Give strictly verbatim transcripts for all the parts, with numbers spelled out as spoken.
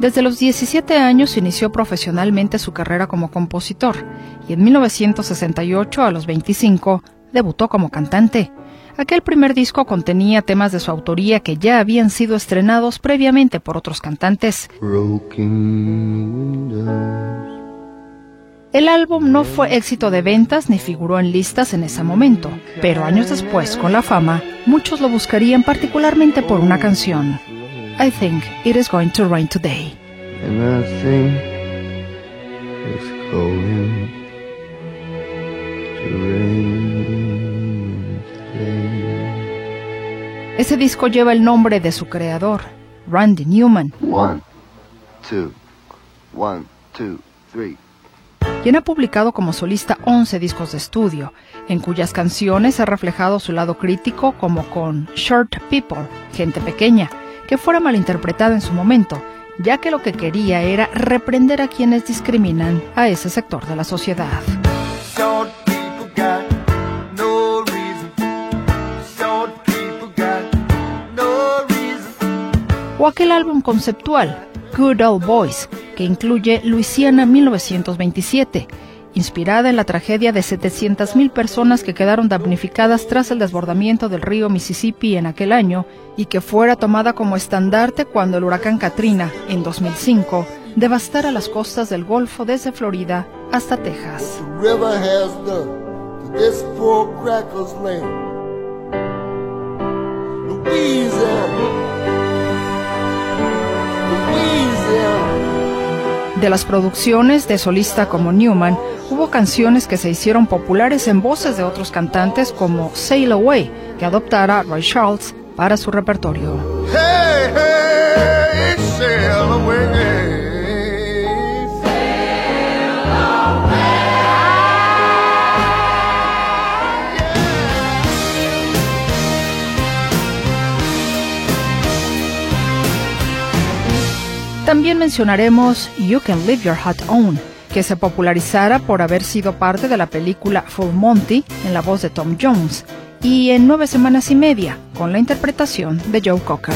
Desde los diecisiete años inició profesionalmente su carrera como compositor y en mil novecientos sesenta y ocho, a los veinticinco, debutó como cantante. Aquel primer disco contenía temas de su autoría que ya habían sido estrenados previamente por otros cantantes. El álbum no fue éxito de ventas ni figuró en listas en ese momento, pero años después, con la fama, muchos lo buscarían particularmente por una canción. I think it is going to rain today. And I think it's going to rain today. Ese disco lleva el nombre de su creador, Randy Newman. One, two, one, two, three. Quien ha publicado como solista once discos de estudio, en cuyas canciones ha reflejado su lado crítico, como con Short People, Gente Pequeña, que fuera malinterpretada en su momento, ya que lo que quería era reprender a quienes discriminan a ese sector de la sociedad. O aquel álbum conceptual, Good Old Boys, que incluye Luisiana mil novecientos veintisiete, inspirada en la tragedia de setecientas mil personas que quedaron damnificadas tras el desbordamiento del río Mississippi en aquel año y que fuera tomada como estandarte cuando el huracán Katrina, en dos mil cinco, devastara las costas del Golfo desde Florida hasta Texas. De las producciones de solista como Newman, hubo canciones que se hicieron populares en voces de otros cantantes como Sail Away, que adoptara Ray Charles para su repertorio. Hey, hey, sail away. Sail away. También mencionaremos You Can Leave Your Hat On, que se popularizara por haber sido parte de la película Full Monty en la voz de Tom Jones, y en Nueve Semanas y Media, con la interpretación de Joe Cocker.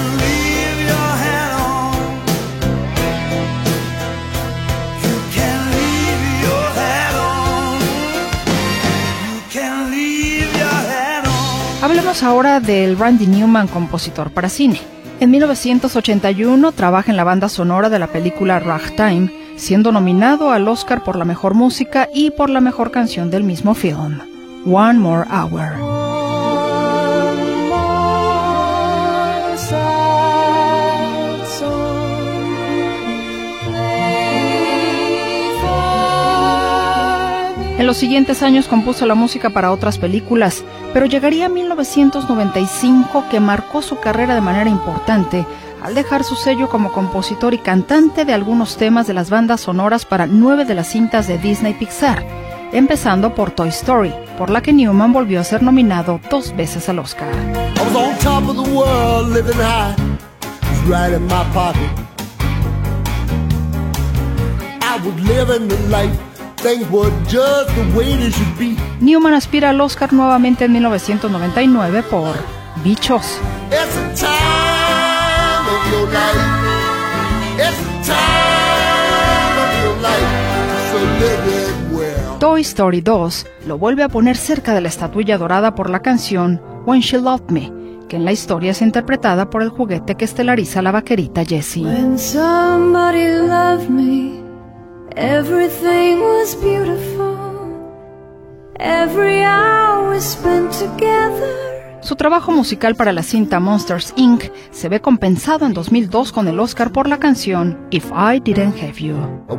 Hablemos ahora del Randy Newman, compositor para cine. En mil novecientos ochenta y uno trabaja en la banda sonora de la película Ragtime, siendo nominado al Oscar por la mejor música y por la mejor canción del mismo film, One More Hour. En los siguientes años compuso la música para otras películas, pero llegaría a mil novecientos noventa y cinco, que marcó su carrera de manera importante al dejar su sello como compositor y cantante de algunos temas de las bandas sonoras para nueve de las cintas de Disney Pixar, empezando por Toy Story, por la que Newman volvió a ser nominado dos veces al Oscar. Newman aspira al Oscar nuevamente en mil novecientos noventa y nueve por Bichos. Toy Story dos lo vuelve a poner cerca de la estatuilla dorada por la canción When She Loved Me, que en la historia es interpretada por el juguete que estelariza la vaquerita Jessie. When somebody loved me, everything was beautiful. Every hour we spent together. Su trabajo musical para la cinta Monsters incorporated se ve compensado en dos mil dos con el Oscar por la canción If I Didn't Have You.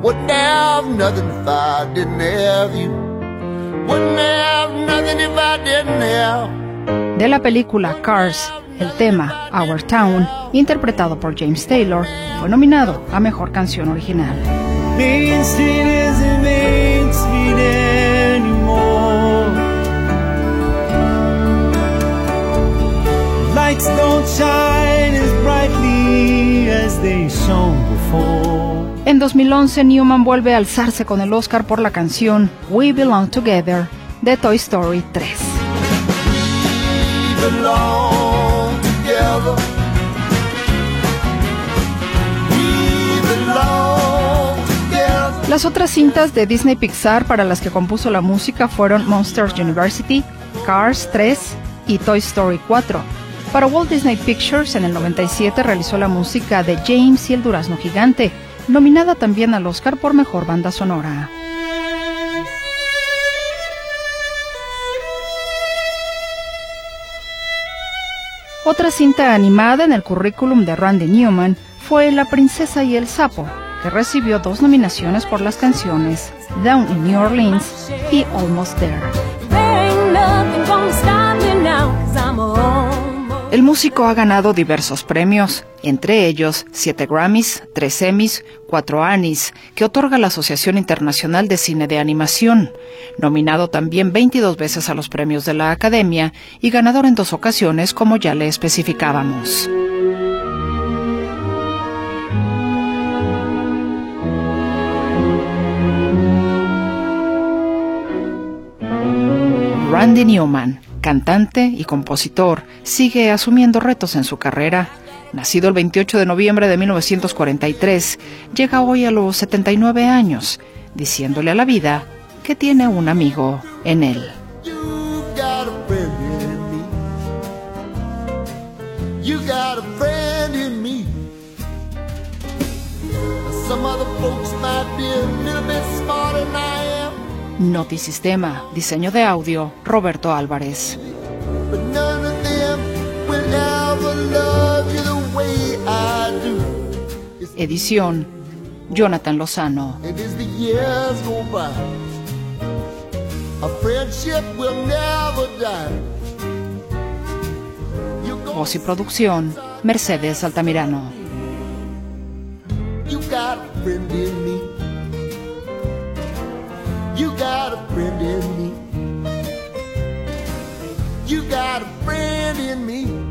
De la película Cars, el tema Our Town, interpretado por James Taylor, fue nominado a Mejor Canción Original. Main Street isn't Main Street anymore. Lights don't shine as brightly as they shone before. En dos mil once, Newman vuelve a alzarse con el Oscar por la canción We Belong Together de Toy Story tres. We belong together. We Las otras cintas de Disney Pixar para las que compuso la música fueron Monsters University, Cars tres y Toy Story cuatro. Para Walt Disney Pictures, en el noventa y siete realizó la música de James y el Durazno Gigante, nominada también al Oscar por Mejor Banda Sonora. Otra cinta animada en el currículum de Randy Newman fue La Princesa y el Sapo, que recibió dos nominaciones por las canciones Down in New Orleans y Almost There. El músico ha ganado diversos premios, entre ellos siete Grammys, tres Emmys, cuatro Annies, que otorga la Asociación Internacional de Cine de Animación, nominado también veintidós veces a los premios de la Academia y ganador en dos ocasiones, como ya le especificábamos. Randy Newman, cantante y compositor, sigue asumiendo retos en su carrera. Nacido el veintiocho de noviembre de mil novecientos cuarenta y tres, llega hoy a los setenta y nueve años, diciéndole a la vida que tiene un amigo en él. Notisistema, diseño de audio, Roberto Álvarez. Edición, Jonathan Lozano. Voz y producción, Mercedes Altamirano. You got a friend in me. You got a friend in me.